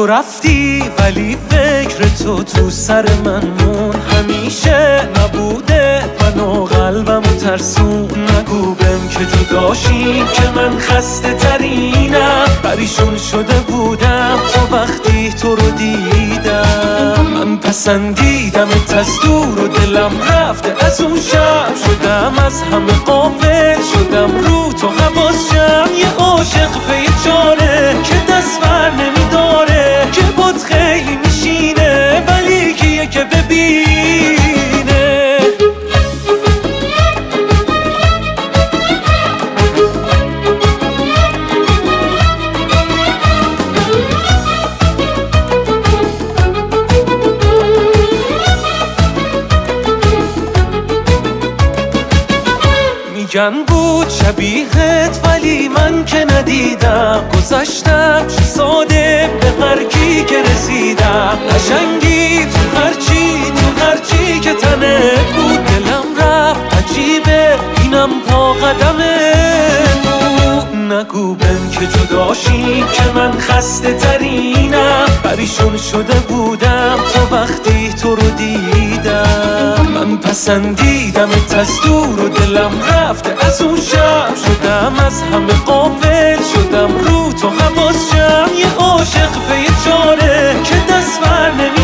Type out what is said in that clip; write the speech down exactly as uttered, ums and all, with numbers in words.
تو رفتی ولی فکر تو تو سر من مون، همیشه نبوده منو قلبمو ترسون. نگو بهم که جداشیم که من خسته ترینم، پریشون شده بودم تا وقتی تو رو دیدم. من پسندیدمت از دور و دلم رفته از اون شب، شدم از همه غافل، شدم رو تو حواسم. یه عاشق پی چاره که دست بر نمیداره، که بود خیلی میشینه ولی کیه که ببینه. میگن بود شبیهت ولی من که ندیدم، گذشتم چه ساده به هر کی که رسیدم. قشنگی تو هرچی تو هرچی که تنه بود، دلم رفت عجیبه اینم پا قدمه بود. نگو بهم که جداشیم که من خسته ترینم، پریشون شده بودم تا وقتی تو رو دیدم. من پسندیدمت از دور و دلم رفته از اون شب، شدم از همه غافل، شدم رو تو حواسم. یه عاشق پی چاره که دست بر نمی